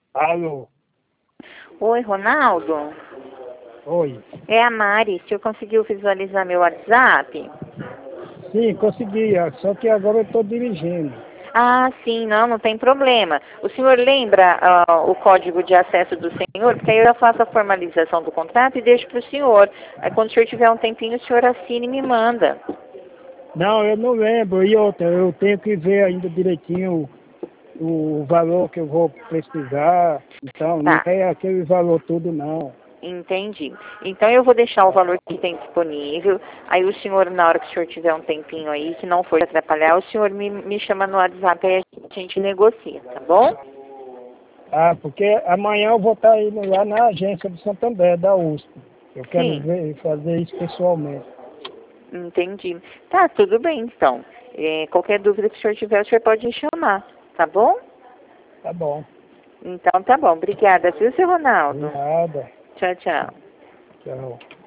Alô? Oi, Ronaldo. Oi. É a Mari. O senhor conseguiu visualizar meu WhatsApp? Sim, consegui, só que agora eu estou dirigindo. Ah, sim, não tem problema. O senhor lembra o código de acesso do senhor? Porque aí eu já faço a formalização do contrato e deixo para o senhor. Aí quando o senhor tiver um tempinho, o senhor assina e me manda. Não, eu não lembro. E outra, eu tenho que ver ainda direitinho o valor que eu vou precisar. Então, não Tá, é aquele valor todo, não. entendi. Então eu vou deixar o valor que tem disponível. Aí o senhor, na hora que o senhor tiver um tempinho aí, que não for atrapalhar, o senhor me chama no WhatsApp e a gente negocia, tá bom? Ah, porque amanhã eu vou estar indo lá na agência do Santander, da USP. Eu quero Sim. ver, fazer isso pessoalmente. Entendi. Tá, tudo bem, então. Qualquer dúvida que o senhor tiver, o senhor pode me chamar, tá bom? Tá bom. Então tá bom. Obrigada, viu, seu De Ronaldo? nada. Tchau, tchau. Tchau.